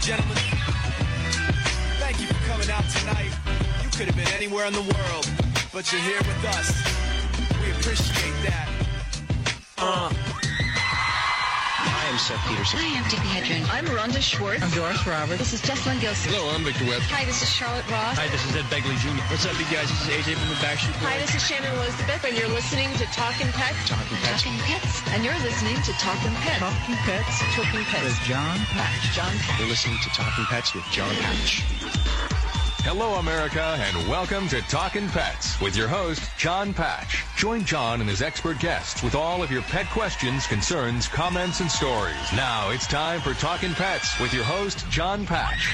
Gentlemen, thank you for coming out tonight. You could have been anywhere in the world, but you're here with us. We appreciate that. Hi, I'm Seth Peterson. Hi, I'm Tippi Hedren. I'm Rhonda Schwartz. I'm Doris Roberts. This is Jessalyn Gilson. Hello, I'm Victor Webb. Hi, this is Charlotte Ross. Hi, this is Ed Begley Jr. What's up, you guys? This is AJ from the Backstreet Boys. Hi, this is Shannon Elizabeth, and you're listening to Talkin' Pets. Talking Pets. Talking Pets. And you're listening to Talkin' Pets. Talking Pets. Talking Pets. With John Patch. John Patch. You're listening to Talking Pets with John Patch. Hello, America, and welcome to Talkin' Pets with your host, John Patch. Join John and his expert guests with all of your pet questions, concerns, comments, and stories. Now it's time for Talkin' Pets with your host, John Patch.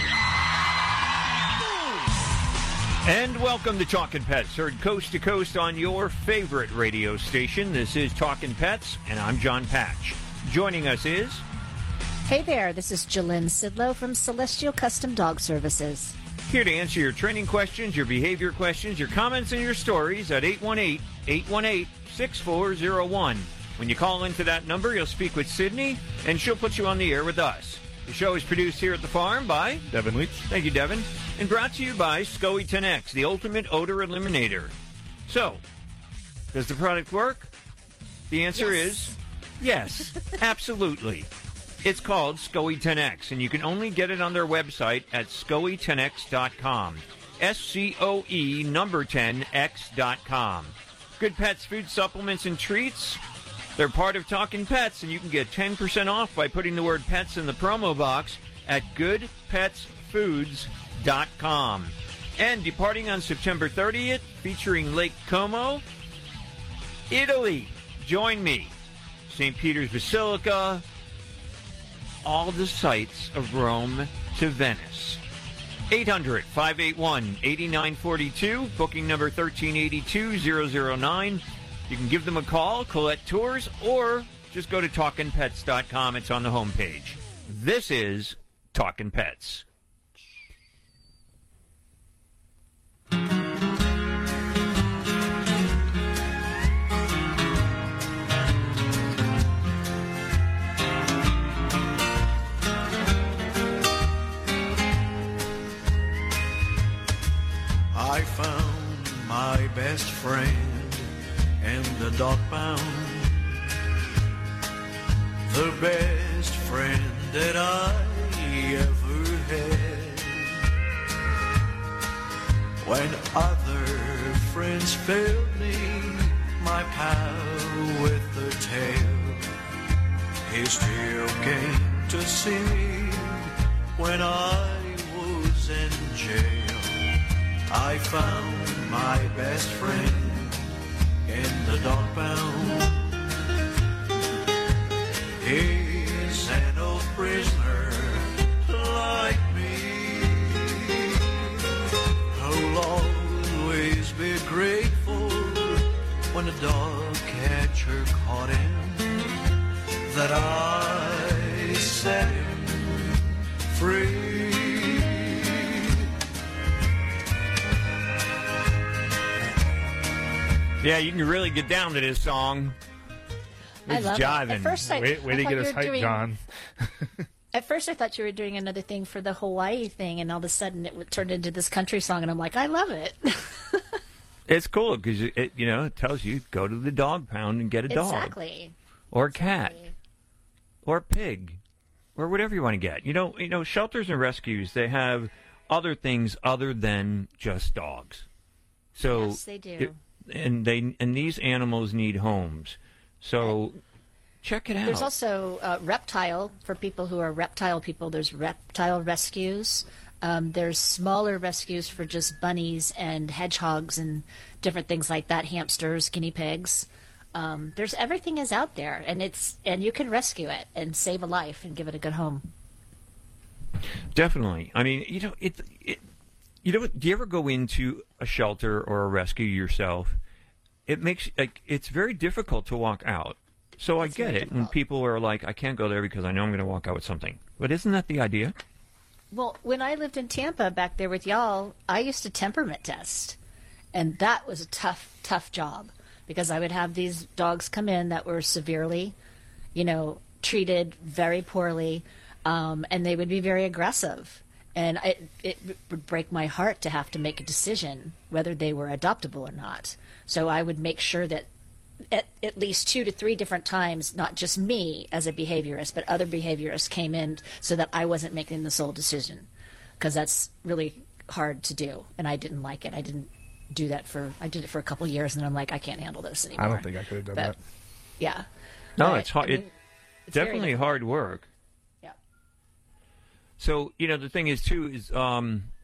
And welcome to Talkin' Pets, heard coast to coast on your favorite radio station. This is Talkin' Pets, and I'm John Patch. Joining us is... Hey there, this is Jalynn Sidlow from Celestial Custom Dog Services. Here to answer your training questions, your behavior questions, your comments, and your stories at 818-818-6401. When you call into that number, you'll speak with Sydney, and she'll put you on the air with us. The show is produced here at the farm by Devin Leach. Thank you, Devin. And brought to you by SCOE 10X, the ultimate odor eliminator. So, does the product work? The answer is yes, absolutely. It's called SCOE 10X, and you can only get it on their website at SCOE10X.com. SCOE number 10X.com. Good Pets food supplements and treats. They're part of Talkin' Pets, and you can get 10% off by putting the word pets in the promo box at goodpetsfoods.com. And departing on September 30th, featuring Lake Como, Italy. Join me. St. Peter's Basilica, all the sights of Rome to Venice. 800-581-8942, booking number 1382-009. You can give them a call, Colette Tours, or just go to TalkinPets.com. It's on the homepage. This is Talkin' Pets. I found my best friend in the dog pound, the best friend that I ever had. When other friends failed me, my pal with the tail, he still came to see me when I was in jail. I found my best friend in the dog pound. He's an old prisoner like me, who'll always be grateful when the dog catcher caught him, that I set him free. Yeah, you can really get down to this song. I love jiving. it. At first, Way to get us hyped, John. At first, I thought you were doing another thing for the Hawaii thing, and all of a sudden it turned into this country song, and I'm like, I love it. It's cool because it tells you go to the dog pound and get a dog. Exactly. Or a cat. Or a pig. Or whatever you want to get. You know, shelters and rescues, they have other things other than just dogs. So yes, they do. And these animals need homes. So check it out. There's also reptile, for people who are reptile people. There's reptile rescues. There's smaller rescues for just bunnies and hedgehogs and different things like that, hamsters, guinea pigs. There's everything is out there, and you can rescue it and save a life and give it a good home. Definitely. I mean, do you ever go into a shelter or a rescue yourself? It's very difficult to walk out. So I get it when people are like, I can't go there because I know I'm going to walk out with something. But isn't that the idea? Well, when I lived in Tampa back there with y'all, I used to temperament test. And that was a tough job, because I would have these dogs come in that were severely, treated very poorly. and they would be very aggressive. And it would break my heart to have to make a decision whether they were adoptable or not. So I would make sure that at least 2 to 3 different times, not just me as a behaviorist, but other behaviorists came in so that I wasn't making the sole decision, because that's really hard to do, and I didn't like it. I did it for a couple of years, and I'm like, I can't handle this anymore. I don't think I could have done that. Yeah. No, but, it's hard. I mean, it's definitely hard work. Yeah. So, the thing is too is I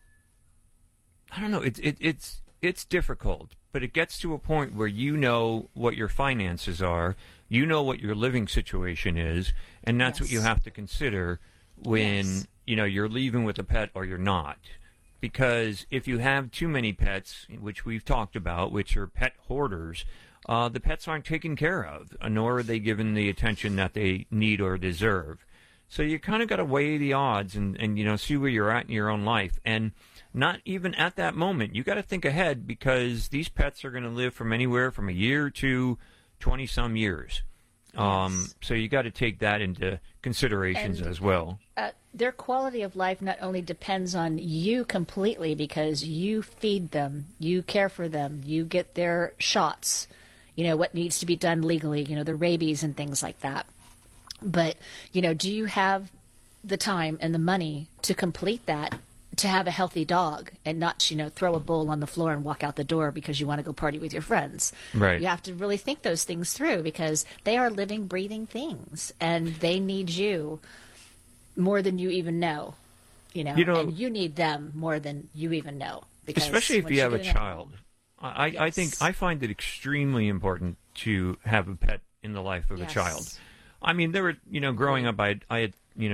don't know, it's difficult, but it gets to a point where you know what your finances are, you know what your living situation is, and that's what you have to consider when you're leaving with a pet or you're not. Because if you have too many pets, which we've talked about, which are pet hoarders, the pets aren't taken care of, nor are they given the attention that they need or deserve. So you kind of got to weigh the odds and see where you're at in your own life. And not even at that moment, you got to think ahead, because these pets are going to live from anywhere from a year to 20-some years. Yes. So you got to take that into considerations as well. Their quality of life not only depends on you completely, because you feed them, you care for them, you get their shots, what needs to be done legally, the rabies and things like that. But, do you have the time and the money to complete that, to have a healthy dog and not, throw a bowl on the floor and walk out the door because you want to go party with your friends? Right. You have to really think those things through, because they are living, breathing things, and they need you more than you even know, and you need them more than you even know. Because especially if you have a child. I Yes. think I find it extremely important to have a pet in the life of a child. I mean, there were, growing up, I had,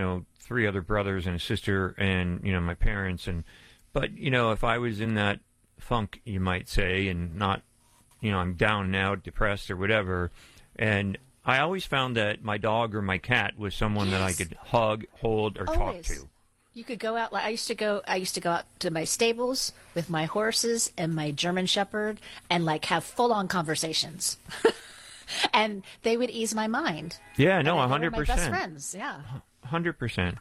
3 other brothers and a sister, and, my parents, but if I was in that funk, you might say, and not, I'm down now, depressed or whatever, and I always found that my dog or my cat was someone that I could hug, hold, or talk to. You could go out. Like I used to go out to my stables with my horses and my German Shepherd, and have full-on conversations. And they would ease my mind. Yeah, no, 100%. They were my best friends. Yeah, 100%.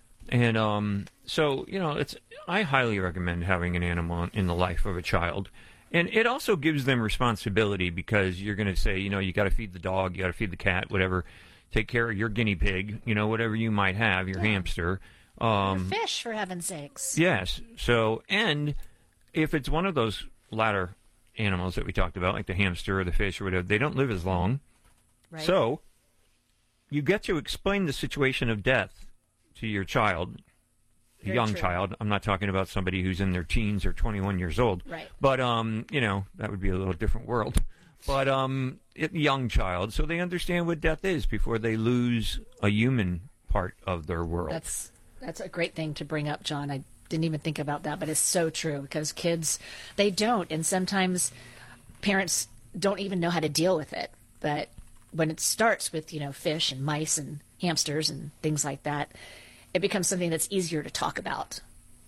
And so I highly recommend having an animal in the life of a child. And it also gives them responsibility, because you're going to say, you got to feed the dog, you got to feed the cat, whatever. Take care of your guinea pig, whatever you might have, your hamster. Your fish, for heaven's sakes. Yes. So, and if it's one of those latter animals that we talked about, like the hamster or the fish or whatever, they don't live as long. Right. So, you get to explain the situation of death to your child. A young child. I'm not talking about somebody who's in their teens or 21 years old. Right. But, that would be a little different world. But a young child, so they understand what death is before they lose a human part of their world. That's a great thing to bring up, John. I didn't even think about that, but it's so true, because kids, they don't. And sometimes parents don't even know how to deal with it. But when it starts with, fish and mice and hamsters and things like that, it becomes something that's easier to talk about.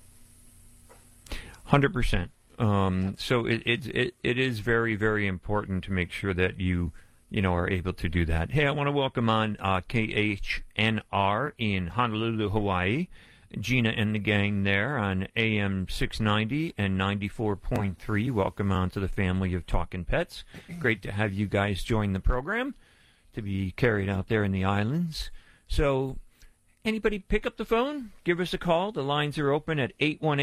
100%. So it is very, very important to make sure that you are able to do that. Hey, I want to welcome on KHNR in Honolulu, Hawaii. Gina and the gang there on AM 690 and 94.3. Welcome on to the family of Talkin' Pets. Great to have you guys join the program, to be carried out there in the islands. So, anybody pick up the phone? Give us a call. The lines are open at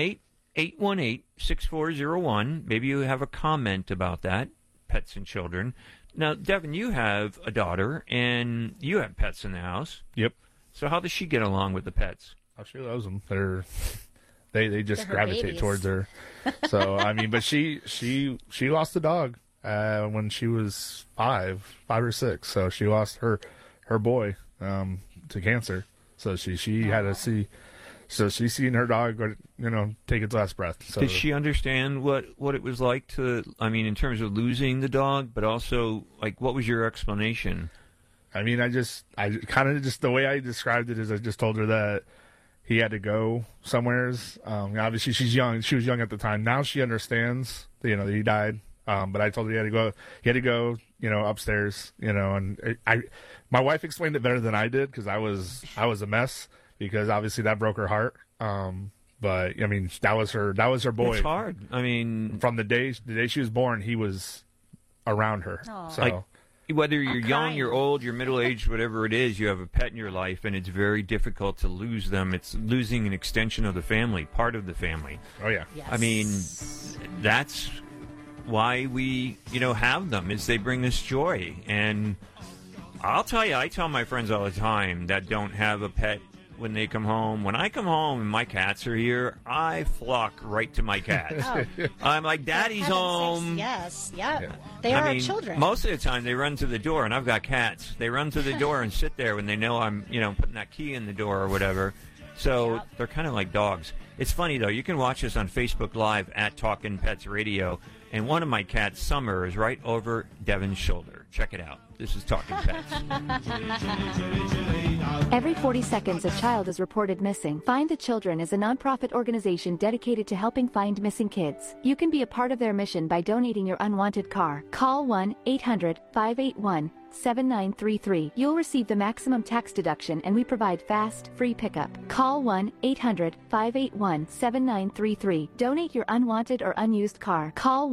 818-818-6401. Maybe you have a comment about that, pets and children. Now, Devin, you have a daughter, and you have pets in the house. Yep. So how does she get along with the pets? Oh, she loves them. They just gravitate babies. towards her. So but she lost the dog when she was 5 or 6. So she lost her boy to cancer. So she had to see. So she's seen her dog, take its last breath. So did she understand what it was like to? In terms of losing the dog, but also what was your explanation? I kind of just the way I described it is I just told her that he had to go somewheres. Obviously, she's young. She was young at the time. Now she understands, that he died. But I told her he had to go, upstairs, and my wife explained it better than I did, because I was a mess. because obviously that broke her heart. But I mean, that was her boy. It's hard. I mean, from the day she was born, he was around her. Aww. So. Like, whether you're young, crying. you're old, you're middle-aged, whatever it is, you have a pet in your life, and it's very difficult to lose them. It's losing an extension of the family, part of the family. Oh, yeah. Yes. I mean, that's why we, have them, is they bring us joy. And I'll tell you, I tell my friends all the time that don't have a pet when they come home. When I come home and my cats are here, I flock right to my cats. Oh. I'm like, Daddy's home. Yes, yeah. They are our children. Most of the time they run to the door, and I've got cats. They run to the door and sit there when they know I'm, putting that key in the door or whatever. So they're kind of like dogs. It's funny, though. You can watch us on Facebook Live at Talkin' Pets Radio, and one of my cats, Summer, is right over Devin's shoulder. Check it out. This is Talkin' Pets. Every 40 seconds, a child is reported missing. Find the Children is a nonprofit organization dedicated to helping find missing kids. You can be a part of their mission by donating your unwanted car. Call 1-800-581-7933. You'll receive the maximum tax deduction, and we provide fast, free pickup. Call 1-800-581-7933. Donate your unwanted or unused car. Call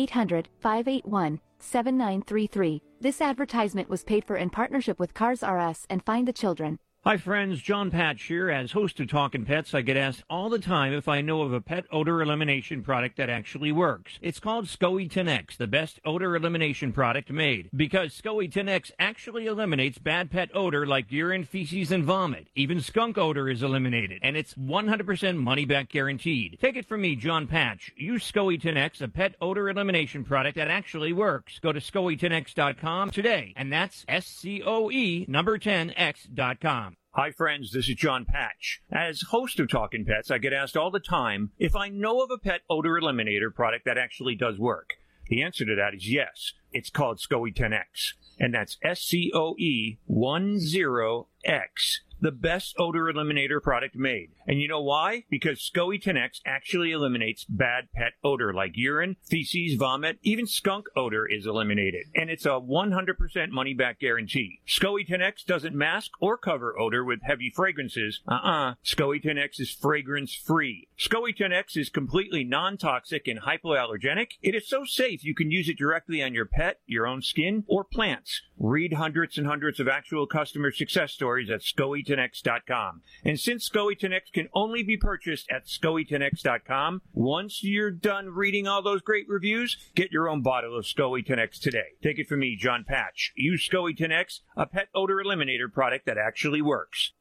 1-800-581-7933. This advertisement was paid for in partnership with Cars R Us and Find the Children. Hi, friends. John Patch here. As host of Talkin' Pets, I get asked all the time if I know of a pet odor elimination product that actually works. It's called SCOE 10X, the best odor elimination product made. Because SCOE 10X actually eliminates bad pet odor like urine, feces, and vomit. Even skunk odor is eliminated. And it's 100% money-back guaranteed. Take it from me, John Patch. Use SCOE 10X, a pet odor elimination product that actually works. Go to SCOE10X.com today. And that's SCOE number 10X.com. Hi, friends. This is John Patch. As host of Talkin' Pets, I get asked all the time if I know of a pet odor eliminator product that actually does work. The answer to that is yes. It's called SCOE 10X, and that's SCOE 10X. The best odor eliminator product made. And you know why? Because SCOE 10X actually eliminates bad pet odor like urine, feces, vomit, even skunk odor is eliminated. And it's a 100% money-back guarantee. SCOE 10X doesn't mask or cover odor with heavy fragrances. SCOE 10X is fragrance-free. SCOE 10X is completely non-toxic and hypoallergenic. It is so safe you can use it directly on your pet, your own skin, or plants. Read hundreds and hundreds of actual customer success stories at SCOE10X.com. And since SCOE 10X can only be purchased at SCOE10X.com, once you're done reading all those great reviews, get your own bottle of SCOE 10X today. Take it from me, John Patch. Use SCOE 10X, a pet odor eliminator product that actually works.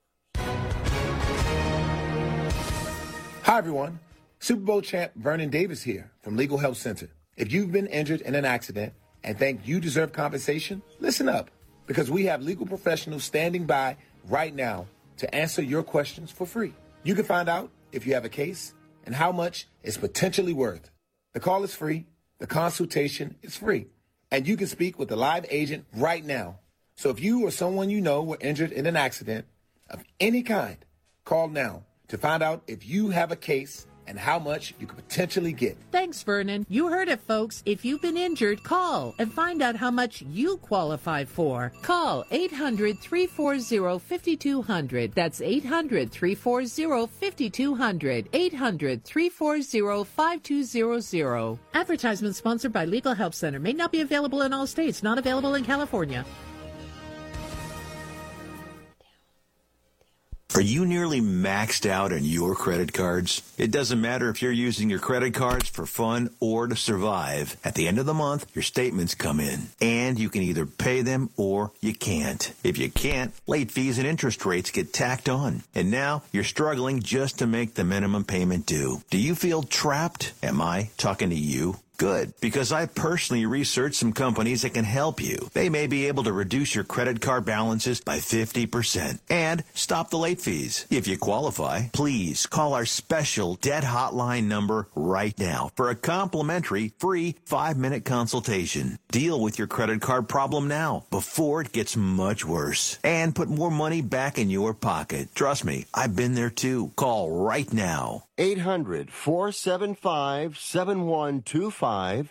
Hi, everyone. Super Bowl champ Vernon Davis here from Legal Help Center. If you've been injured in an accident and think you deserve compensation, listen up, because we have legal professionals standing by right now to answer your questions for free. You can find out if you have a case and how much it's potentially worth. The call is free, the consultation is free, and you can speak with a live agent right now. So if you or someone you know were injured in an accident of any kind, call now to find out if you have a case and how much you could potentially get. Thanks, Vernon. You heard it, folks. If you've been injured, call and find out how much you qualify for. Call 800-340-5200. That's 800-340-5200. 800-340-5200. Advertisement sponsored by Legal Help Center. May not be available in all states. Not available in California. Are you nearly maxed out on your credit cards? It doesn't matter if you're using your credit cards for fun or to survive. At the end of the month, your statements come in, and you can either pay them or you can't. If you can't, late fees and interest rates get tacked on. And now you're struggling just to make the minimum payment due. Do you feel trapped? Am I talking to you? Good, because I personally researched some companies that can help you. They may be able to reduce your credit card balances by 50% and stop the late fees. If you qualify, please call our special debt hotline number right now for a complimentary free 5-minute consultation. Deal with your credit card problem now before it gets much worse and put more money back in your pocket. Trust me, I've been there too. Call right now. 800-475-7125.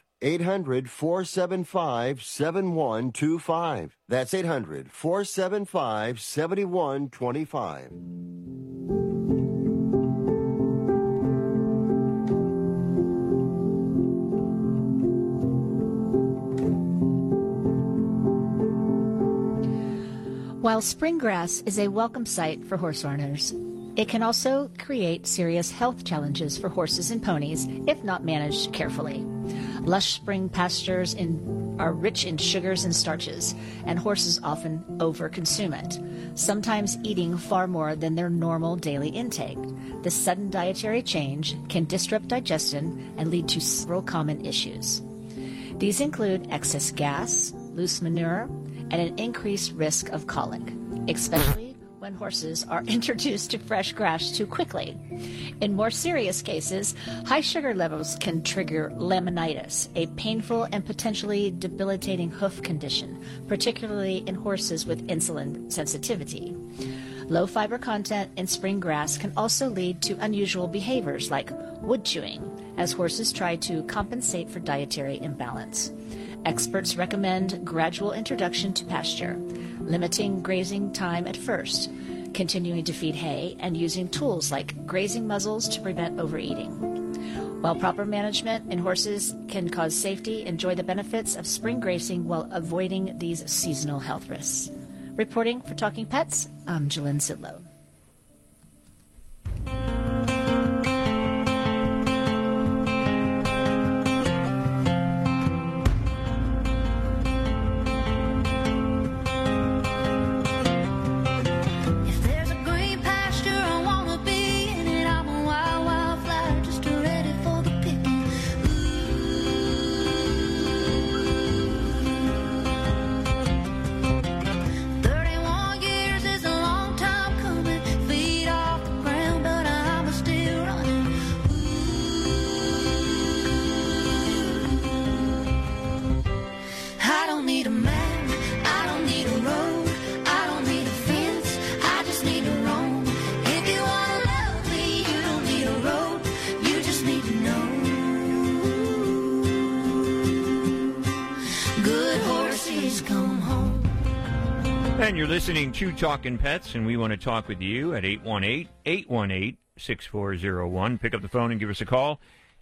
800-475-7125. That's 800-475-7125. While spring grass is a welcome sight for horse owners, it can also create serious health challenges for horses and ponies if not managed carefully. Lush spring pastures are rich in sugars and starches, and horses often overconsume it, sometimes eating far more than their normal daily intake. This sudden dietary change can disrupt digestion and lead to several common issues. These include excess gas, loose manure, and an increased risk of colic, especially when horses are introduced to fresh grass too quickly. In more serious cases, high sugar levels can trigger laminitis, a painful and potentially debilitating hoof condition, particularly in horses with insulin sensitivity. Low fiber content in spring grass can also lead to unusual behaviors like wood chewing, as horses try to compensate for dietary imbalance. Experts recommend gradual introduction to pasture, limiting grazing time at first, continuing to feed hay, and using tools like grazing muzzles to prevent overeating. While proper management in horses can cause safety, enjoy the benefits of spring grazing while avoiding these seasonal health risks. Reporting for Talking Pets, I'm Jalynn Sidlow. And you're listening to Talking Pets, and we want to talk with you at 818-818-6401. Pick up the phone and give us a call.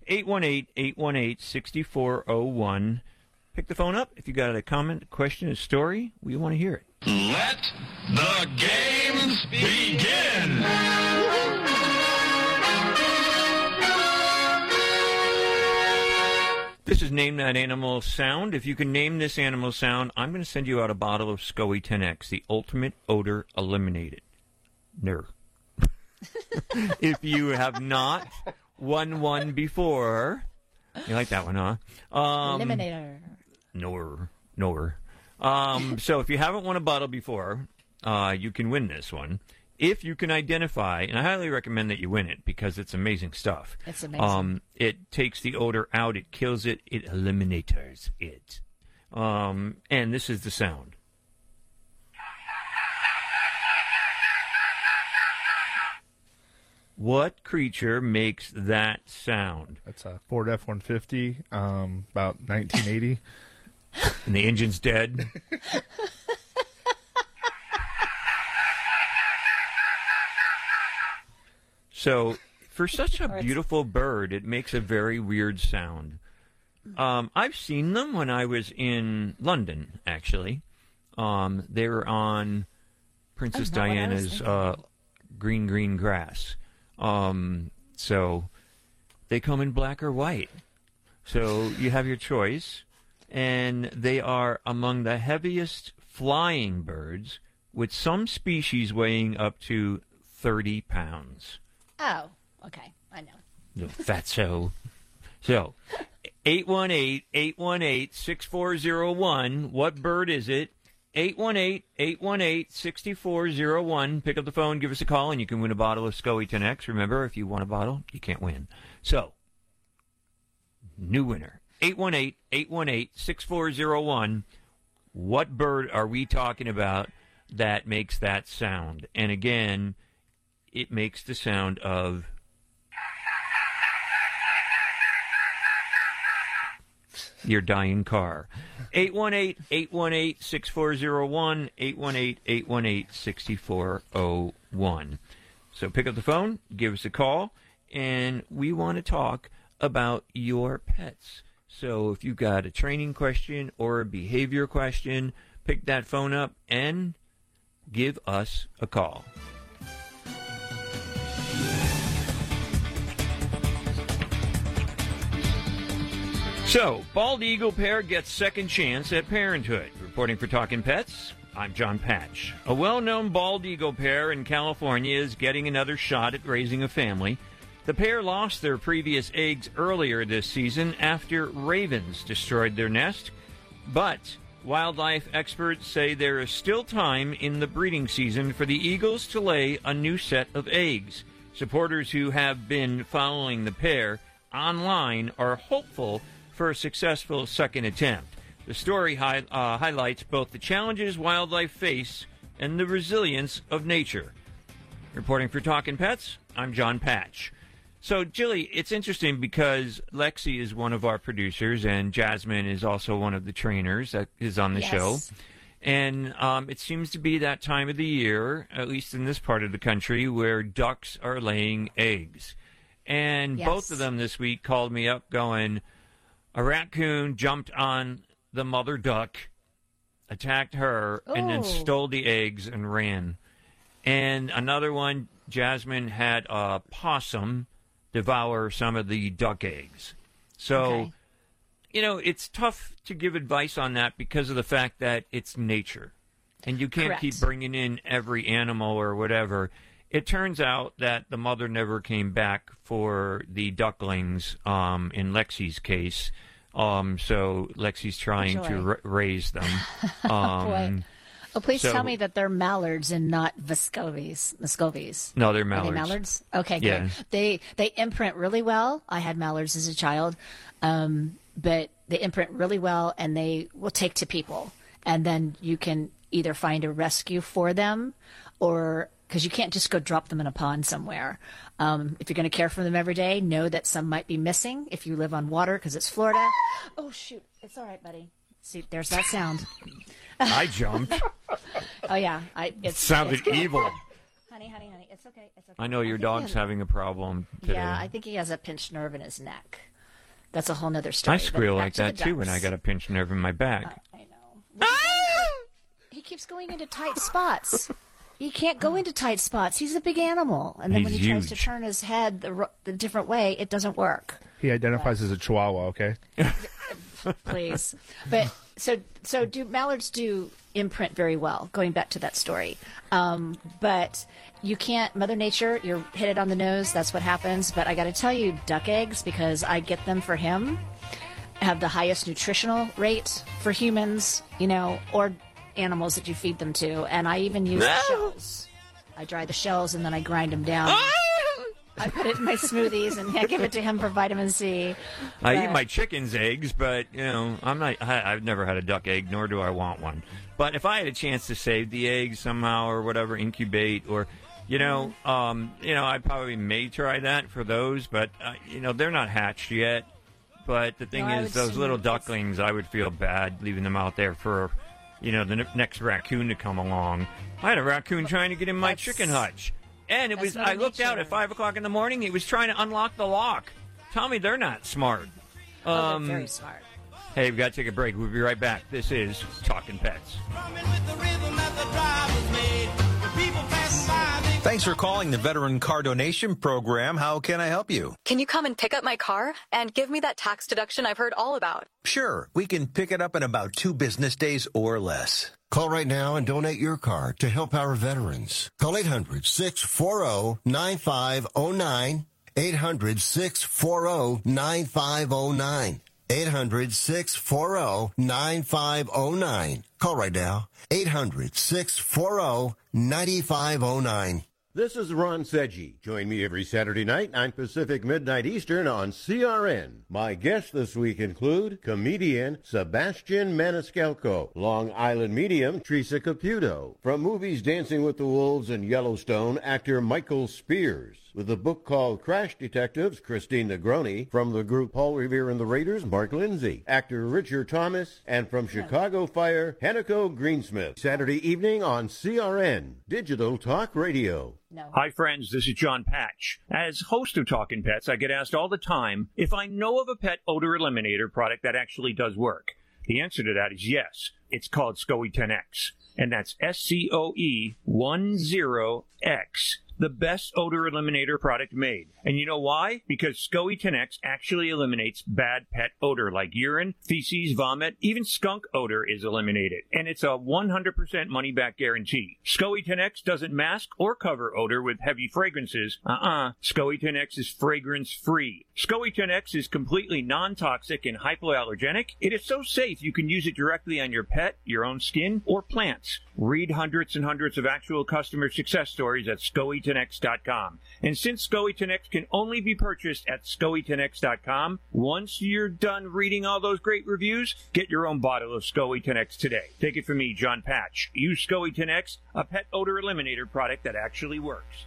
818-818-6401. Pick the phone up. If you got a comment, a question, a story, we want to hear it. Let the games begin! This is Name That Animal Sound. If you can name this animal sound, I'm going to send you out a bottle of SCOE 10X, the ultimate odor eliminator. If you have not won one before, you like that one, huh? Eliminator. Nor. So if you haven't won a bottle before, you can win this one. If you can identify, and I highly recommend that you win it because it's amazing stuff. It's amazing. It takes the odor out, it kills it, it eliminates it. And this is the sound. What creature makes that sound? That's a Ford F-150, about 1980. And the engine's dead. So, for such a beautiful bird, it makes a very weird sound. I've seen them when I was in London, actually. They were on Princess Diana's green grass. So, they come in black or white. So, you have your choice. And they are among the heaviest flying birds, with some species weighing up to 30 pounds. Oh, okay. I know. Fatso. So, 818-818-6401. What bird is it? 818-818-6401. Pick up the phone, give us a call, and you can win a bottle of SCOE 10X. Remember, if you want a bottle, you can't win. So, new winner. 818-818-6401. What bird are we talking about that makes that sound? And again, it makes the sound of your dying car. 818-818-6401, 818-818-6401. So pick up the phone, give us a call, and we want to talk about your pets. So if you've got a training question or a behavior question, pick that phone up and give us a call. So, bald eagle pair gets second chance at parenthood. Reporting for Talking Pets, I'm John Patch. A well-known bald eagle pair in California is getting another shot at raising a family. The pair lost their previous eggs earlier this season after ravens destroyed their nest. But wildlife experts say there is still time in the breeding season for the eagles to lay a new set of eggs. Supporters who have been following the pair online are hopeful for a successful second attempt. The story highlights both the challenges wildlife face and the resilience of nature. Reporting for Talkin' Pets, I'm John Patch. So, Jilly, it's interesting because Lexi is one of our producers, and Jasmine is also one of the trainers that is on the show. And it seems to be that time of the year, at least in this part of the country, where ducks are laying eggs. And both of them this week called me up going, a raccoon jumped on the mother duck, attacked her, and then stole the eggs and ran. And another one, Jasmine had a possum devour some of the duck eggs. So, you know, it's tough to give advice on that because of the fact that it's nature. And you can't keep bringing in every animal or whatever. It turns out that the mother never came back for the ducklings in Lexi's case. So Lexi's trying to raise them. Boy. Oh, please tell me that they're mallards and not Muscovies. No, they're mallards. Are they mallards? Okay, good. Yeah. They imprint really well. I had mallards as a child, but they imprint really well, and they will take to people. And then you can either find a rescue for them, or because you can't just go drop them in a pond somewhere. If you're going to care for them every day, know that some might be missing if you live on water because it's Florida. Oh, shoot. It's all right, buddy. See, there's that sound. I jumped. Oh, yeah. It sounded evil. Honey. It's okay. I know your dog's having a problem today. Yeah, I think he has a pinched nerve in his neck. That's a whole nother story. I squeal like that, too, when I got a pinched nerve in my back. I know. He keeps going into tight spots. He can't go into tight spots. He's a big animal. And then when he tries to turn his head the different way, it doesn't work. He identifies as a chihuahua, okay? Please. But so mallards do imprint very well, going back to that story. But you can't, Mother Nature, you're hit it on the nose, that's what happens. But I got to tell you, duck eggs, because I get them for him, have the highest nutritional rate for humans, you know, or animals that you feed them to. And I even use the shells. I dry the shells and then I grind them down. I put it in my smoothies and I give it to him for vitamin C. I eat my chicken's eggs, but, you know, I've never had a duck egg, nor do I want one. But if I had a chance to save the eggs somehow or whatever, incubate or, I probably may try that for those, but, they're not hatched yet. But the thing is, those little ducklings, I would feel bad leaving them out there for, the next raccoon to come along. I had a raccoon trying to get in my chicken hutch. And it was. I looked out at 5 o'clock in the morning. He was trying to unlock the lock. Tell me they're not smart. They're very smart. Hey, we've got to take a break. We'll be right back. This is Talking Pets. Thanks for calling the Veteran Car Donation Program. How can I help you? Can you come and pick up my car and give me that tax deduction I've heard all about? Sure. We can pick it up in about 2 business days or less. Call right now and donate your car to help our veterans. Call 800-640-9509. 800-640-9509. 800-640-9509. Call right now. 800-640-9509. This is Ron Sedgey. Join me every Saturday night, 9 Pacific, midnight Eastern on CRN. My guests this week include comedian Sebastian Maniscalco, Long Island medium Teresa Caputo, from movies Dancing with the Wolves and Yellowstone, actor Michael Spears. With a book called Crash Detectives, Christine Negroni. From the group Paul Revere and the Raiders, Mark Lindsay. Actor Richard Thomas. And from Chicago Fire, Hanako Greensmith. Saturday evening on CRN, Digital Talk Radio. No. Hi, friends. This is John Patch. As host of Talking Pets, I get asked all the time if I know of a pet odor eliminator product that actually does work. The answer to that is yes. It's called SCOE 10X. And that's SCOE10X. The best odor eliminator product made. And you know why? Because SCOE 10X actually eliminates bad pet odor like urine, feces, vomit, even skunk odor is eliminated. And it's a 100% money-back guarantee. SCOE 10X doesn't mask or cover odor with heavy fragrances. SCOE 10X is fragrance-free. SCOE 10X is completely non-toxic and hypoallergenic. It is so safe you can use it directly on your pet, your own skin, or plants. Read hundreds and hundreds of actual customer success stories at SCOE10X.com. And since SCOE 10X can only be purchased at SCOE10X.com, once you're done reading all those great reviews, get your own bottle of SCOE 10X today. Take it from me, John Patch. Use SCOE 10X, a pet odor eliminator product that actually works.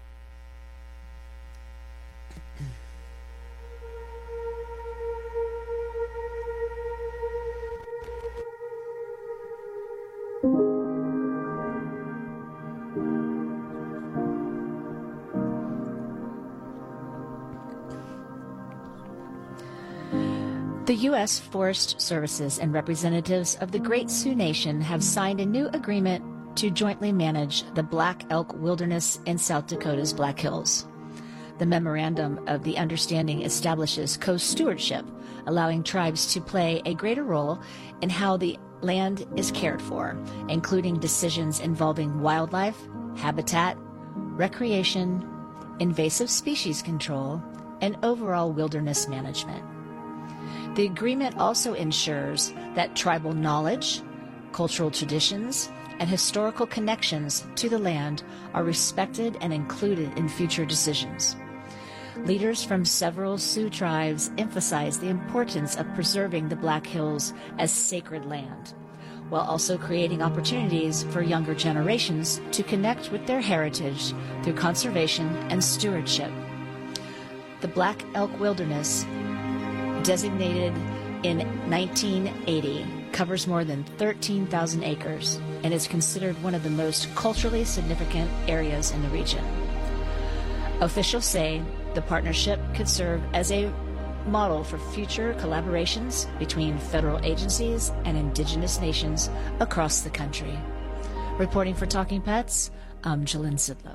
The U.S. Forest Services and representatives of the Great Sioux Nation have signed a new agreement to jointly manage the Black Elk Wilderness in South Dakota's Black Hills. The memorandum of the understanding establishes co-stewardship, allowing tribes to play a greater role in how the land is cared for, including decisions involving wildlife, habitat, recreation, invasive species control, and overall wilderness management. The agreement also ensures that tribal knowledge, cultural traditions, and historical connections to the land are respected and included in future decisions. Leaders from several Sioux tribes emphasize the importance of preserving the Black Hills as sacred land, while also creating opportunities for younger generations to connect with their heritage through conservation and stewardship. The Black Elk Wilderness, designated in 1980, covers more than 13,000 acres and is considered one of the most culturally significant areas in the region. Officials say the partnership could serve as a model for future collaborations between federal agencies and indigenous nations across the country. Reporting for Talking Pets, I'm Jalyn Sidlow.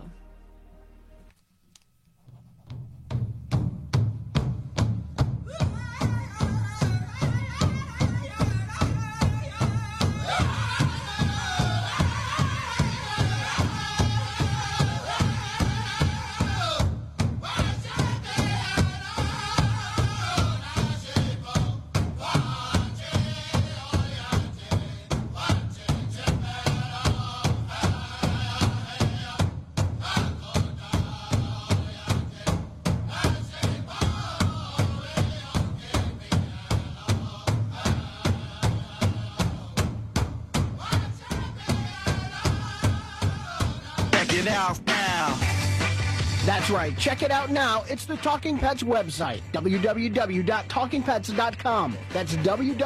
That's right. Check it out now. It's the Talking Pets website, www.talkingpets.com. That's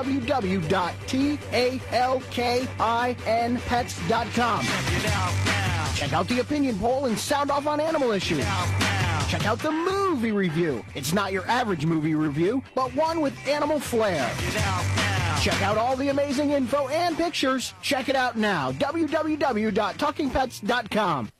www.talkinpets.com. Check out the opinion poll and sound off on animal issues. Check out the movie review. It's not your average movie review, but one with animal flair. Check out all the amazing info and pictures. Check it out now. www.talkingpets.com.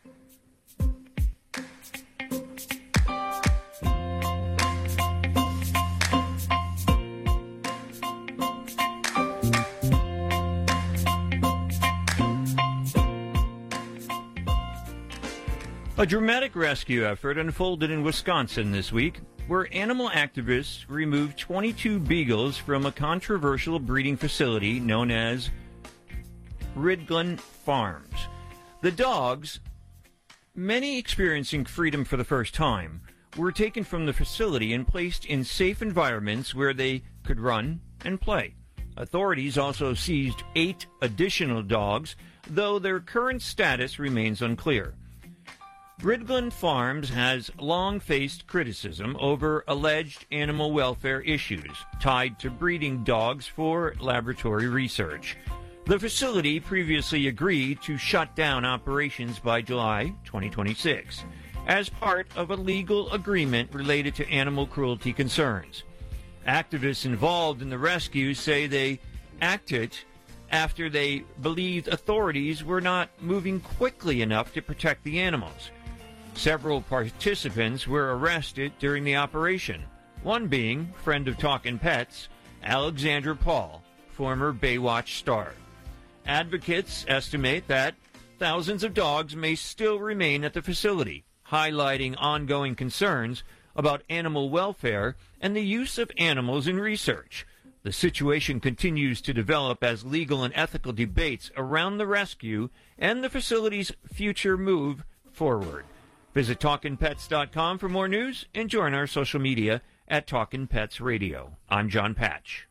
A dramatic rescue effort unfolded in Wisconsin this week, where animal activists removed 22 beagles from a controversial breeding facility known as Ridgeland Farms. The dogs, many experiencing freedom for the first time, were taken from the facility and placed in safe environments where they could run and play. Authorities also seized 8 additional dogs, though their current status remains unclear. Ridgeland Farms has long faced criticism over alleged animal welfare issues tied to breeding dogs for laboratory research. The facility previously agreed to shut down operations by July 2026 as part of a legal agreement related to animal cruelty concerns. Activists involved in the rescue say they acted after they believed authorities were not moving quickly enough to protect the animals. Several participants were arrested during the operation, one being friend of Talkin' Pets, Alexandra Paul, former Baywatch star. Advocates estimate that thousands of dogs may still remain at the facility, highlighting ongoing concerns about animal welfare and the use of animals in research. The situation continues to develop as legal and ethical debates around the rescue and the facility's future move forward. Visit TalkinPets.com for more news and join our social media at Talkin' Pets Radio. I'm John Patch.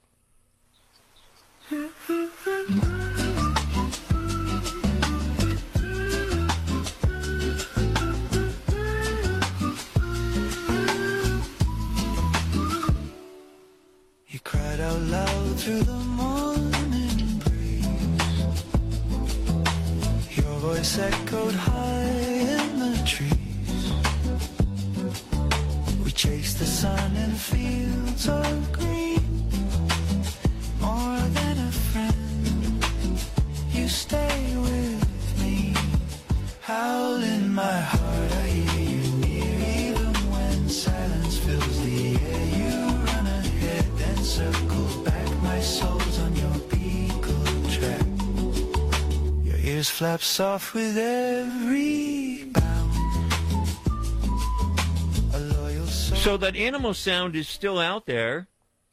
You cried out loud through the morning breeze. Your voice echoed high in the trees. We chased the sun in fields of green. More than a friend, you stay with me. Howl in my heart, I hear you near. Even when silence fills the air, you run ahead, then circle back. My soul's on your beagle track. Your ears flap soft with every bound. A loyal soul. So that animal sound is still out there.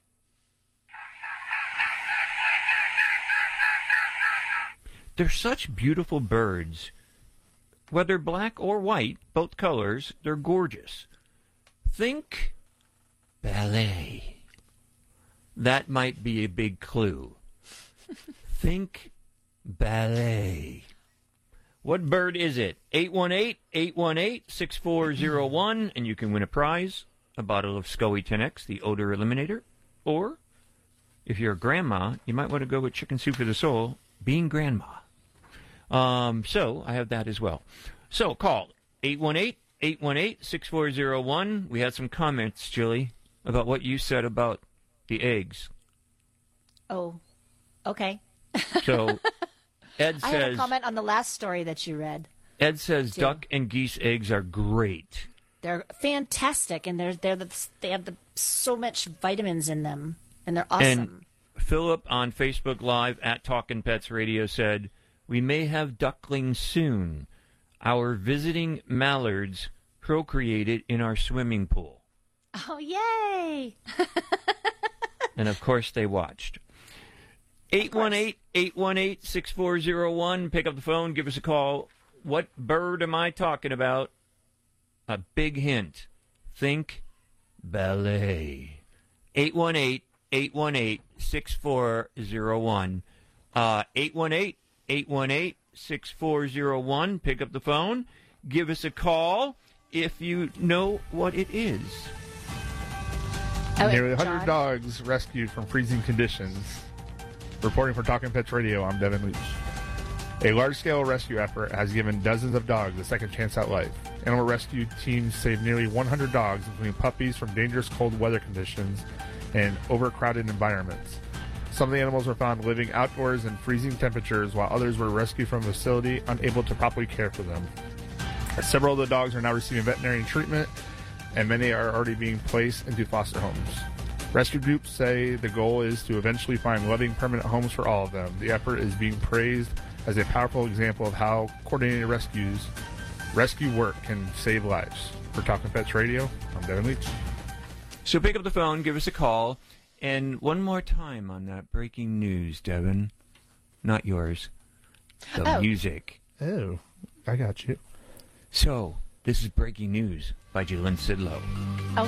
They're such beautiful birds. Whether black or white, both colors, they're gorgeous. Think ballet. That might be a big clue. Think ballet. What bird is it? 818-818-6401, and you can win a prize, a bottle of SCOE 10X, the odor eliminator. Or, if you're a grandma, you might want to go with Chicken Soup for the Soul, being grandma. So I have that as well. So call 818-818-6401. We had some comments, Julie, about what you said about the eggs. Oh, okay. So Ed I says... had a comment on the last story that you read. Ed says too. Duck and geese eggs are great. They're fantastic, and they have so much vitamins in them, and they're awesome. And Philip on Facebook Live at Talkin' Pets Radio said, we may have ducklings soon. Our visiting mallards procreated in our swimming pool. Oh, yay! And, of course, they watched. 818-818-6401. Pick up the phone. Give us a call. What bird am I talking about? A big hint. Think ballet. 818-818-6401. 818-818-6401. Pick up the phone. Give us a call if you know what it is. Nearly 100 dogs rescued from freezing conditions. Reporting for Talkin' Pets Radio, I'm Devin Leach. A large-scale rescue effort has given dozens of dogs a second chance at life. Animal rescue teams saved nearly 100 dogs, including puppies, from dangerous cold weather conditions and overcrowded environments. Some of the animals were found living outdoors in freezing temperatures, while others were rescued from a facility unable to properly care for them. Several of the dogs are now receiving veterinary treatment, and many are already being placed into foster homes. Rescue groups say the goal is to eventually find loving permanent homes for all of them. The effort is being praised as a powerful example of how coordinated rescue work can save lives. For Talkin' Pets Radio, I'm Devin Leach. So pick up the phone, give us a call, and one more time on that breaking news, Devin. Not yours. The music. Oh, I got you. So, this is Breaking News by Jalen Sidlow. Oh.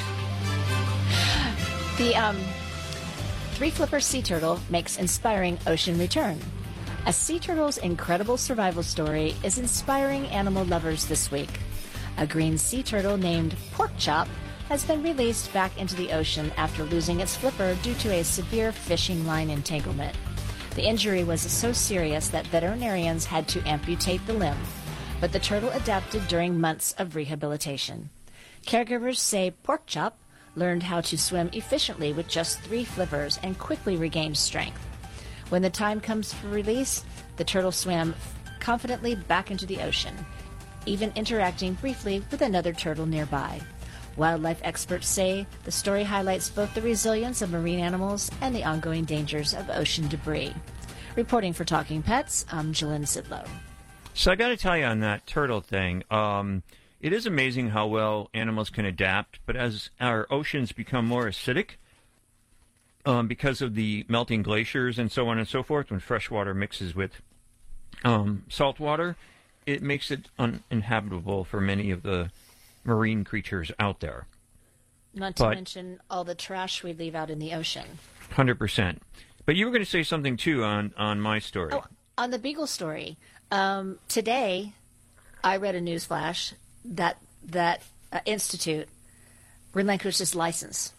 The three-flipper sea turtle makes inspiring ocean return. A sea turtle's incredible survival story is inspiring animal lovers this week. A green sea turtle named Pork Chop has been released back into the ocean after losing its flipper due to a severe fishing line entanglement. The injury was so serious that veterinarians had to amputate the limb, but the turtle adapted during months of rehabilitation. Caregivers say Pork Chop learned how to swim efficiently with just 3 flippers and quickly regained strength. When the time comes for release, the turtle swam confidently back into the ocean, even interacting briefly with another turtle nearby. Wildlife experts say the story highlights both the resilience of marine animals and the ongoing dangers of ocean debris. Reporting for Talking Pets, I'm Jalynn Sidlow. So I got to tell you on that turtle thing, it is amazing how well animals can adapt, but as our oceans become more acidic, because of the melting glaciers and so on and so forth, when fresh water mixes with salt water, it makes it uninhabitable for many of the marine creatures out there. Not to mention all the trash we leave out in the ocean. 100%. But you were going to say something, too, on my story. Oh, on the beagle story. Today, I read a news flash that institute relinquished its license.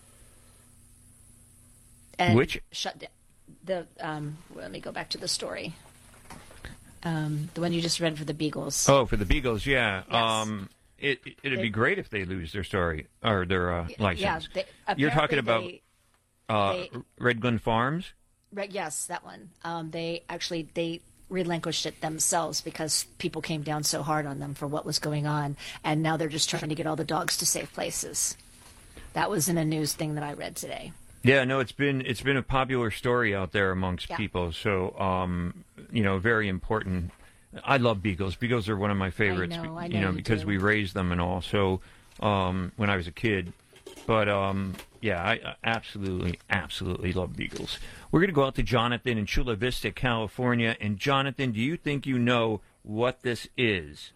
And which? Shut down. Let me go back to the story. The one you just read for the beagles. Oh, for the beagles, yeah. Yes. It'd be great if they lose their story or their license. Yeah, you're talking about Red Glen Farms? Yes, that one. They relinquished it themselves because people came down so hard on them for what was going on, and now they're just trying to get all the dogs to safe places. That was in a news thing that I read today. Yeah, no, it's been a popular story out there amongst people. So, very important. I love beagles. Beagles are one of my favorites. I know because we raised them and all. So, when I was a kid, but I absolutely love beagles. We're going to go out to Jonathan in Chula Vista, California. And Jonathan, do you think you know what this is?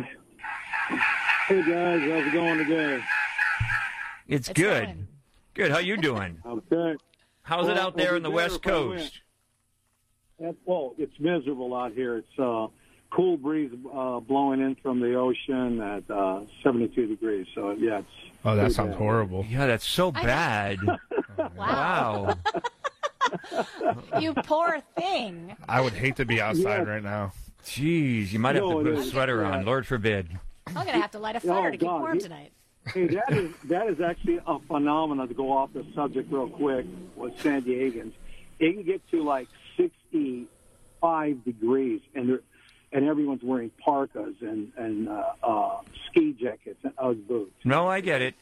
Hey guys, how's it going today? It's good. Fine. Good. How you doing? Okay. How's it out there on the West Coast? Well, it's miserable out here. It's cool breeze blowing in from the ocean at 72 degrees. So, yeah, it's... Oh, that sounds horrible. Yeah, that's so bad. Wow. You poor thing. I would hate to be outside right now. Jeez, you might have to put a sweater on. Lord forbid. I'm going to have to light a fire to keep warm tonight. Hey, that is actually a phenomenon, to go off the subject real quick, with San Diegans. It can get to like 65 degrees, and everyone's wearing parkas and ski jackets and Ugg boots. No, I get it.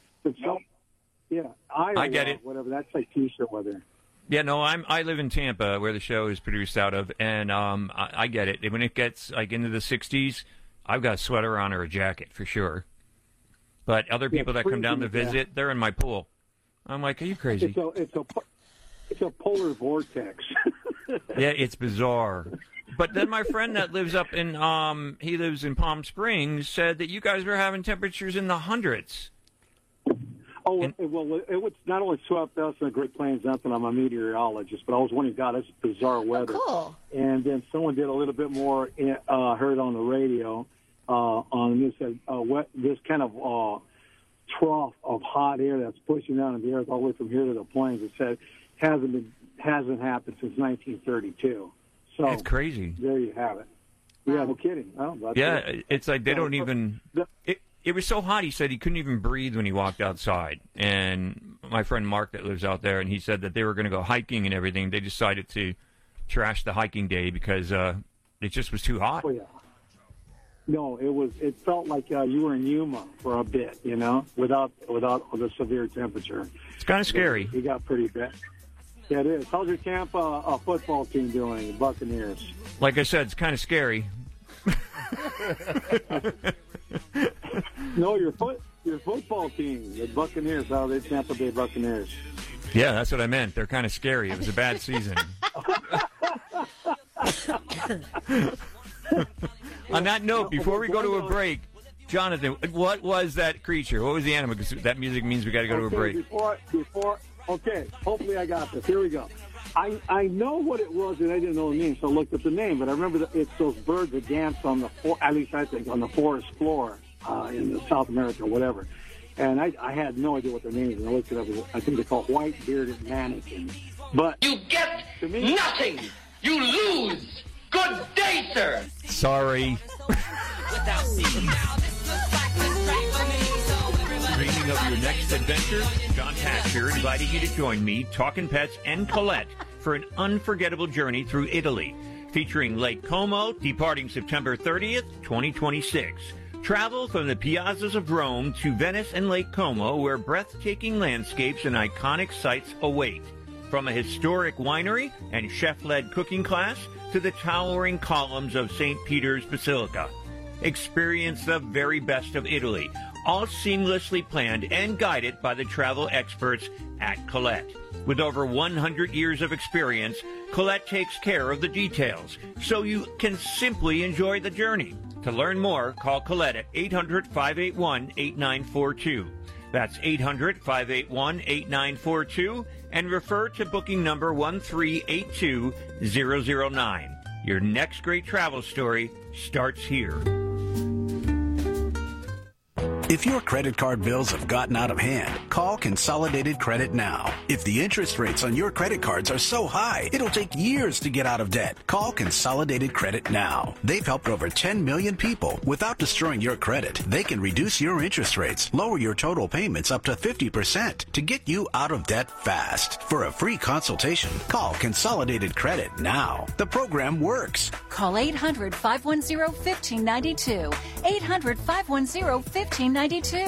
I get it. Whatever, that's like T-shirt weather. Yeah, no, I live in Tampa, where the show is produced out of, and I get it. When it gets like into the 60s, I've got a sweater on or a jacket for sure. But other people that come down to visit, they're in my pool. I'm like, are you crazy? It's a polar vortex. Yeah, it's bizarre. But then my friend that lives up in he lives in Palm Springs said that you guys were having temperatures in the hundreds. Oh, well, it was not only swept us in the Great Plains, nothing. I'm a meteorologist, but I was wondering, God, that's bizarre weather. Oh, cool. And then someone did a little bit more, heard on the radio, on this, this kind of trough of hot air that's pushing down in the earth all the way from here to the plains. It said hasn't happened since 1932. So it's crazy. There you have it. Yeah, no kidding. It's like they don't even. It was so hot, he said he couldn't even breathe when he walked outside. And my friend Mark that lives out there, and he said that they were going to go hiking and everything. They decided to trash the hiking day because it just was too hot. Oh, yeah. No, it felt like you were in Yuma for a bit, without the severe temperature. It's kind of scary. It got pretty bad. Yeah, it is. How's your Tampa football team doing, Buccaneers? Like I said, it's kind of scary. No, your football team, the Buccaneers, how they Tampa Bay Buccaneers. Yeah, that's what I meant. They're kind of scary. It was a bad season. On that note, before we go to a break, Jonathan, what was that creature? What was the animal? Because that music means we got to go to a break. Okay, hopefully I got this. Here we go. I know what it was, and I didn't know the name, so I looked up the name. But I remember it's those birds that dance on at least I think, on the forest floor in South America or whatever. And I had no idea what their name is, and I looked it up. I think they're called white-bearded mannequins. But you get nothing. You lose. Good day, sir. Sorry. Dreaming of your next adventure? John Patch here, inviting you to join me, Talking Pets, and Colette for an unforgettable journey through Italy, featuring Lake Como, departing September 30th, 2026. Travel from the piazzas of Rome to Venice and Lake Como, where breathtaking landscapes and iconic sights await. From a historic winery and chef-led cooking class to the towering columns of St. Peter's Basilica. Experience the very best of Italy, all seamlessly planned and guided by the travel experts at Colette. With over 100 years of experience, Colette takes care of the details, so you can simply enjoy the journey. To learn more, call Colette at 800-581-8942. That's 800-581-8942, and refer to booking number 1382009. Your next great travel story starts here. If your credit card bills have gotten out of hand, call Consolidated Credit now. If the interest rates on your credit cards are so high, it'll take years to get out of debt. Call Consolidated Credit now. They've helped over 10 million people without destroying your credit. They can reduce your interest rates, lower your total payments up to 50% to get you out of debt fast. For a free consultation, call Consolidated Credit now. The program works. Call 800-510-1592. 800-510-1592.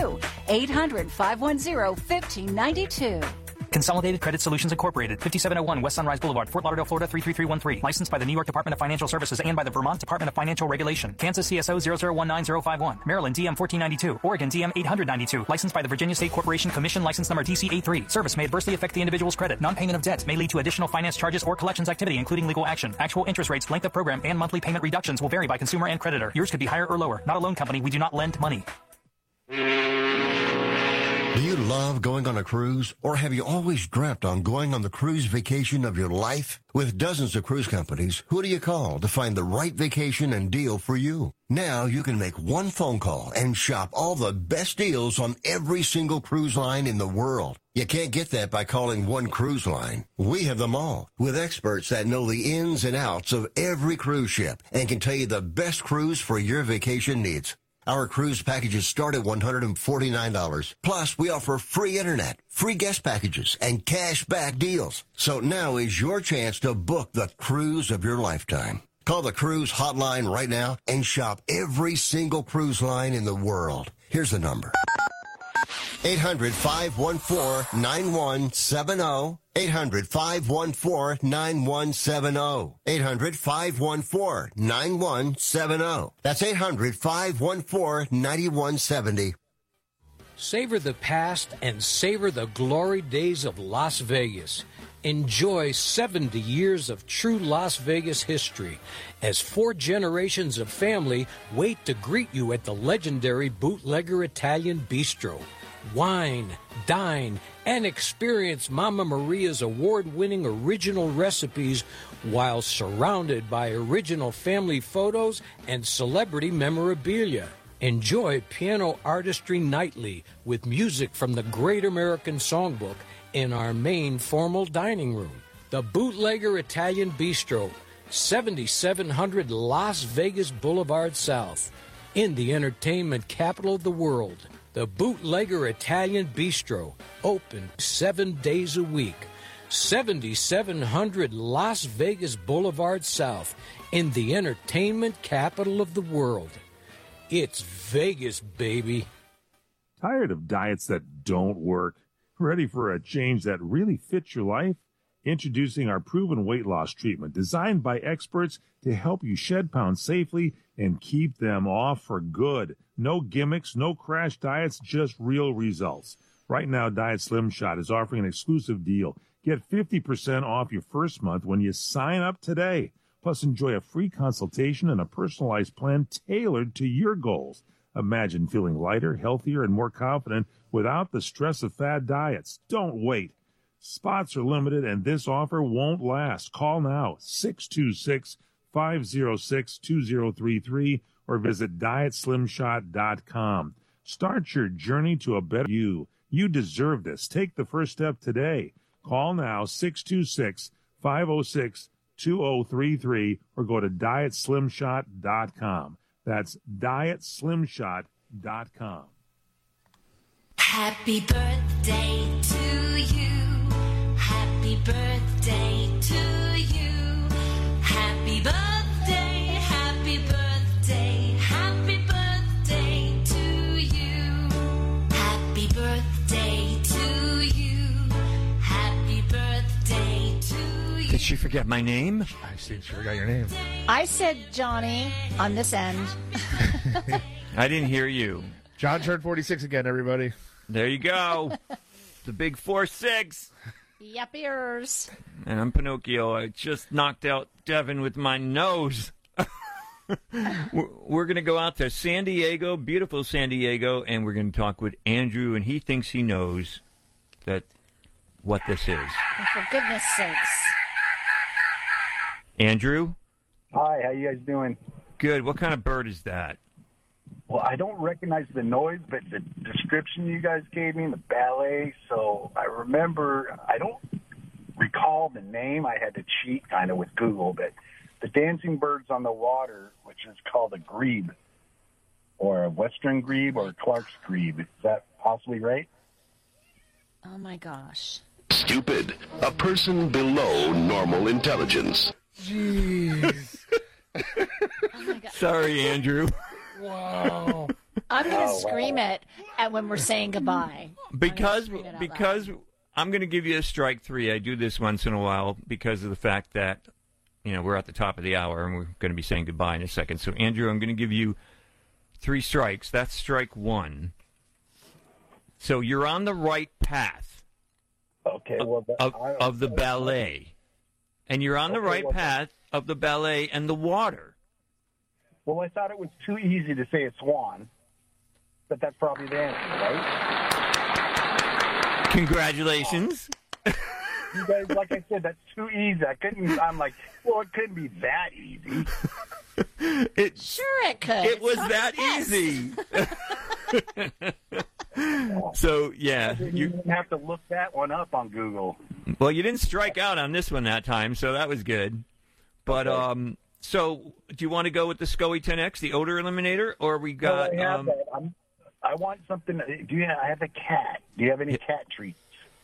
800-510-1592. Consolidated Credit Solutions Incorporated, 5701 West Sunrise Boulevard, Fort Lauderdale, Florida 33313. Licensed by the New York Department of Financial Services and by the Vermont Department of Financial Regulation. Kansas CSO 0019051. Maryland DM 1492. Oregon DM 892. Licensed by the Virginia State Corporation Commission, license number DC83. Service may adversely affect the individual's credit. Non-payment of debts may lead to additional finance charges or collections activity, including legal action. Actual interest rates, length of program, and monthly payment reductions will vary by consumer and creditor. Yours could be higher or lower. Not a loan company. We do not lend money. Do you love going on a cruise, or have you always dreamt on going on the cruise vacation of your life? With dozens of cruise companies, who do you call to find the right vacation and deal for you? Now you can make one phone call and shop all the best deals on every single cruise line in the world. You can't get that by calling one cruise line. We have them all, with experts that know the ins and outs of every cruise ship and can tell you the best cruise for your vacation needs. Our cruise packages start at $149. Plus, we offer free internet, free guest packages, and cash back deals. So now is your chance to book the cruise of your lifetime. Call the cruise hotline right now and shop every single cruise line in the world. Here's the number. 800-514-9170. 800-514-9170. 800-514-9170. That's 800-514-9170. Savor the past and savor the glory days of Las Vegas. Enjoy 70 years of true Las Vegas history as 4 generations of family wait to greet you at the legendary Bootlegger Italian Bistro. Wine, dine, and experience Mama Maria's award-winning original recipes while surrounded by original family photos and celebrity memorabilia. Enjoy piano artistry nightly with music from the Great American Songbook in our main formal dining room. The Bootlegger Italian Bistro, 7700 Las Vegas Boulevard South, in the entertainment capital of the world. The Bootlegger Italian Bistro, open 7 days a week. 7700 Las Vegas Boulevard South, in the entertainment capital of the world. It's Vegas, baby. Tired of diets that don't work? Ready for a change that really fits your life? Introducing our proven weight loss treatment designed by experts to help you shed pounds safely and keep them off for good. No gimmicks, no crash diets, just real results. Right now, Diet Slim Shot is offering an exclusive deal. Get 50% off your first month when you sign up today. Plus, enjoy a free consultation and a personalized plan tailored to your goals. Imagine feeling lighter, healthier, and more confident without the stress of fad diets. Don't wait. Spots are limited, and this offer won't last. Call now, 626-506-2033, or visit DietSlimShot.com. Start your journey to a better you. You deserve this. Take the first step today. Call now, 626-506-2033, or go to DietSlimShot.com. That's DietSlimShot.com. Happy birthday to you. Happy Happy birthday to you. Happy birthday, happy birthday, happy birthday to you. Happy birthday to you. Happy birthday to you. Did she forget my name? I see she forgot your name. I said Johnny on this end. I didn't hear you. John turned 46 again, everybody. There you go. The big 4-6. Yep, ears. And I'm Pinocchio. I just knocked out Devin with my nose. We're going to go out to San Diego, beautiful San Diego, and we're going to talk with Andrew, and he thinks he knows what this is. Oh, for goodness sakes. Andrew? Hi, how you guys doing? Good. What kind of bird is that? Well, I don't recognize the noise, but the description you guys gave me, the ballet, so I remember, I don't recall the name. I had to cheat kind of with Google, but the dancing birds on the water, which is called a grebe, or a western grebe, or a Clark's grebe. Is that possibly right? Oh, my gosh. Stupid. A person below normal intelligence. Jeez. Oh, my God. Sorry, Andrew. Wow. I'm going to scream it at when we're saying goodbye. Because I'm going to give you a strike 3. I do this once in a while because of the fact that, we're at the top of the hour and we're going to be saying goodbye in a second. So, Andrew, I'm going to give you 3 strikes. That's strike 1. So you're on the right path. Okay, well, of the ballet. And you're on the right path of the ballet and the water. Well, I thought it was too easy to say a swan, but that's probably the answer, right? Congratulations. You guys, like I said, that's too easy. I'm like, well, it couldn't be that easy. Sure it could. It was that easy. So, yeah. You didn't have to look that one up on Google. Well, you didn't strike out on this one that time, so that was good. But, so, do you want to go with the SCOE 10X, the odor eliminator, or we got... I want something... I have a cat. Do you have any cat treats?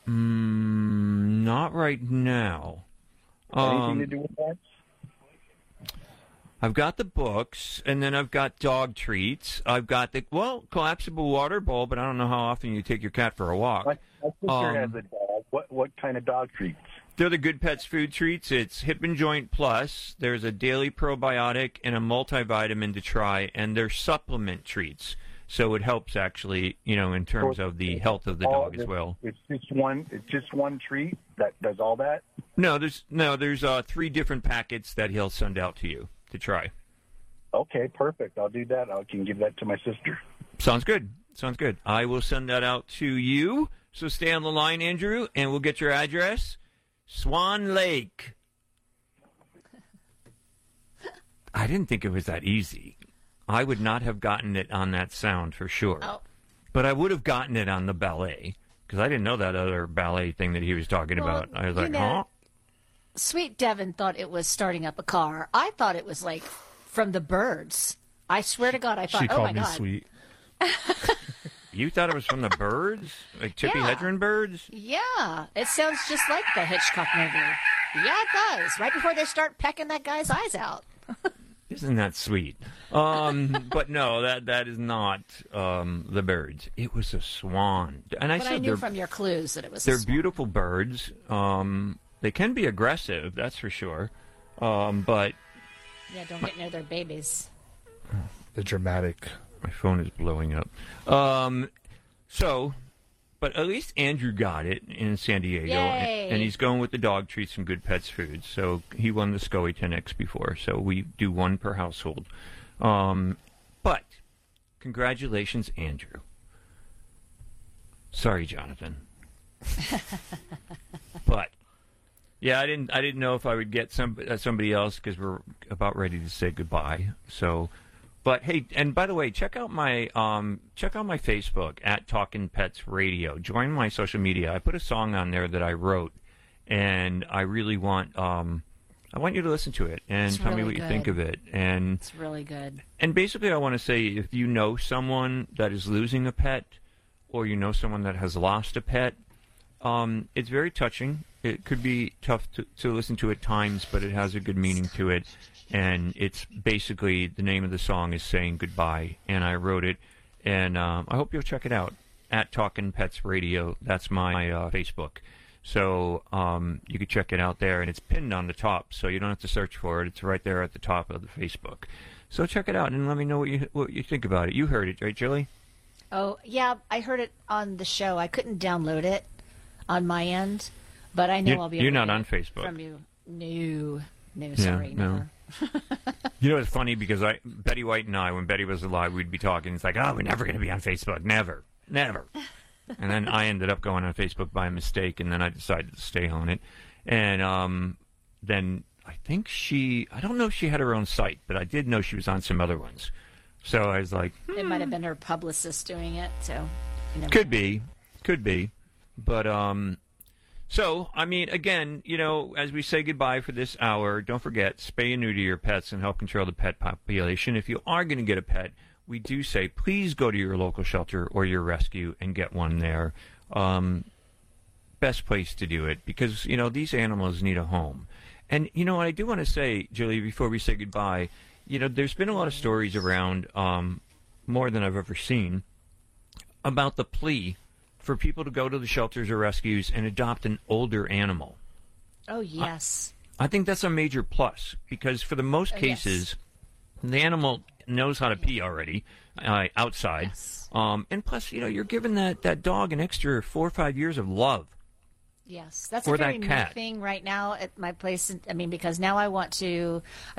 Not right now. Anything to do with that? I've got the books, and then I've got dog treats. I've got the, collapsible water bowl, but I don't know how often you take your cat for a walk. My sister has a dog. What kind of dog treats? They're the Good Pets food treats. It's Hip and Joint Plus. There's a daily probiotic and a multivitamin to try, and they're supplement treats. So it helps actually, in terms of the health of the dog as well. It's just one treat that does all that? No, there's 3 different packets that he'll send out to you to try. Okay, perfect. I'll do that. I can give that to my sister. Sounds good. I will send that out to you. So stay on the line, Andrew, and we'll get your address. Swan Lake. I didn't think it was that easy. I would not have gotten it on that sound for sure. Oh. But I would have gotten it on the ballet, because I didn't know that other ballet thing that he was talking about. I was like, huh? Sweet Devin thought it was starting up a car. I thought it was like from the birds. I swear to God, I thought, she oh called my me God. Sweet. You thought it was from the birds? Like Chippy Hedren birds? Yeah, it sounds just like the Hitchcock movie. Yeah, it does. Right before they start pecking that guy's eyes out. Isn't that sweet? But no, that is not the birds. It was a swan. And But I knew from your clues that it was a They're swan. beautiful birds. They can be aggressive, that's for sure. But... Yeah, don't get near their babies. The dramatic. My phone is blowing up. But at least Andrew got it in San Diego. Yay. And he's going with the dog treats from Good Pets Foods. So he won the SCOE 10X before. So we do 1 per household. But congratulations, Andrew. Sorry, Jonathan. But yeah, I didn't know if I would get somebody else because we're about ready to say goodbye. So, but hey, and by the way, check out my Facebook at Talkin' Pets Radio. Join my social media. I put a song on there that I wrote, and I really want you to listen to it and tell me what you think of it. And it's really good. And basically, I want to say, if you know someone that is losing a pet, or you know someone that has lost a pet, it's very touching. It could be tough to listen to at times, but it has a good meaning to it. And it's basically, the name of the song is Saying Goodbye, and I wrote it. And I hope you'll check it out at Talkin' Pets Radio. That's my Facebook. So you can check it out there, and it's pinned on the top, so you don't have to search for it. It's right there at the top of the Facebook. So check it out, and let me know what you think about it. You heard it, right, Julie? Oh, yeah, I heard it on the show. I couldn't download it on my end, but I know I'll be able to. You're not on Facebook. From you. No, sorry. No. You know, it's funny because Betty White and I, when Betty was alive, we'd be talking. It's like, oh, we're never going to be on Facebook. Never. And then I ended up going on Facebook by mistake, and then I decided to stay on it. And then I think I don't know if she had her own site, but I did know she was on some other ones. So I was like, It might have been her publicist doing it, so. Could be. But, so, I mean, again, you know, as we say goodbye for this hour, don't forget, spay and neuter your pets and help control the pet population. If you are going to get a pet, we do say, please go to your local shelter or your rescue and get one there. Best place to do it, because, you know, these animals need a home. And, you know, what I do want to say, Julie, before we say goodbye, you know, there's been a lot of stories around, more than I've ever seen, about the plea for people to go to the shelters or rescues and adopt an older animal. Oh, yes. I think that's a major plus, because for the most cases, the animal knows how to pee already outside. Yes. And plus, you know, you're giving that dog an extra 4 or 5 years of love. Yes, that's or a very that new cat. thing right now at my place. I mean, because now I want to,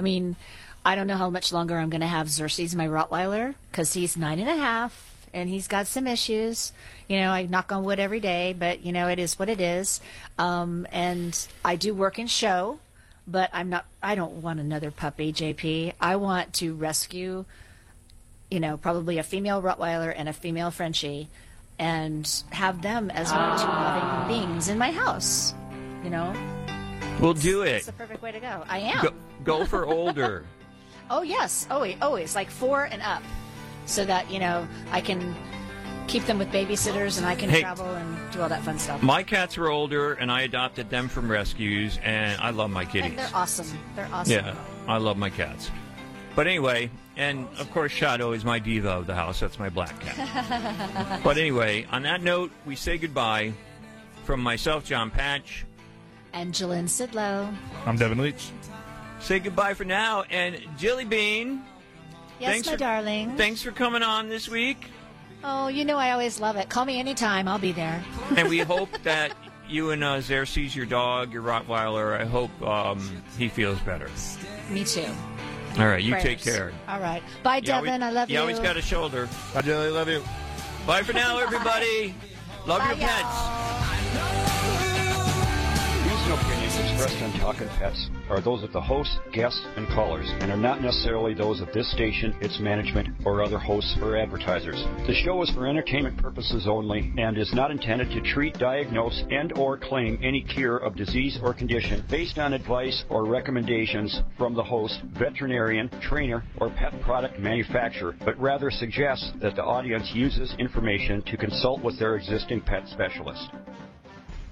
I don't know how much longer I'm going to have Xerxes, my Rottweiler, because he's 9.5, and he's got some issues. You know, I knock on wood every day, but, you know, it is what it is. And I do work in show, but I don't want another puppy, JP. I want to rescue, you know, probably a female Rottweiler and a female Frenchie, and have them as my two loving beings in my house. You know? We'll do it. It's the perfect way to go. I am. Go for older. Oh, yes. Always. Like 4 and up. So that, you know, I can keep them with babysitters and I can travel and do all that fun stuff. My cats were older, and I adopted them from rescues, and I love my kitties. And they're awesome. They're awesome. Yeah, I love my cats. But anyway, and of course Shadow is my diva of the house. That's my black cat. But anyway, on that note, we say goodbye from myself, John Patch. And Jalynn Sidlow. I'm Devin Leach. Say goodbye for now. And Jilly Bean. Yes, my darling. Thanks for coming on this week. Oh, you know I always love it. Call me anytime. I'll be there. And we hope that you and Xerxes, your dog, your Rottweiler, I hope he feels better. Me too. All right, you Prayers. take care. All right. Bye, Devin. I love you. You always got a shoulder. Bye, Jelly. Love you. Bye for now, everybody. Love Bye, your pets. Views and opinions expressed on Talkin' Pets are those of the host, guests, and callers, and are not necessarily those of this station, its management, or other hosts or advertisers. The show is for entertainment purposes only and is not intended to treat, diagnose, and or claim any cure of disease or condition based on advice or recommendations from the host, veterinarian, trainer, or pet product manufacturer, but rather suggests that the audience uses information to consult with their existing pet specialist.